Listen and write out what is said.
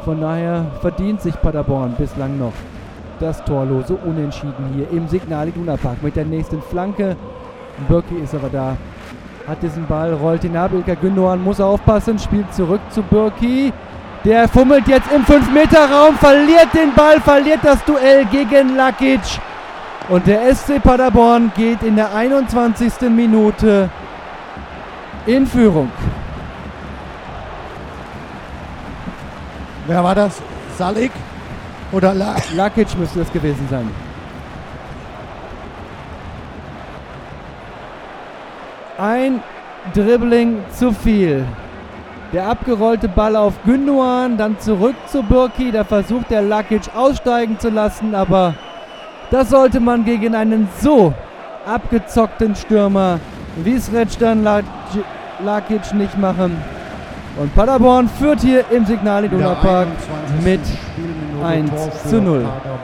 Von daher verdient sich Paderborn bislang noch das torlose Unentschieden hier im Signal Iduna Park mit der nächsten Flanke. Bürki ist aber da, hat diesen Ball, rollt ihn ab. Ilkay Gündoğan muss aufpassen, spielt zurück zu Bürki. Der fummelt jetzt im 5-Meter-Raum, verliert den Ball, verliert das Duell gegen Lakic. Und der SC Paderborn geht in der 21. Minute in Führung. Wer war das? Salik? Oder Lakic müsste das gewesen sein. Ein Dribbling zu viel. Der abgerollte Ball auf Gündoğan, dann zurück zu Bürki. Da versucht der Lakic aussteigen zu lassen, aber das sollte man gegen einen so abgezockten Stürmer wie Srećan Lakic nicht machen. Und Paderborn führt hier im Signal Iduna Park mit 1:0.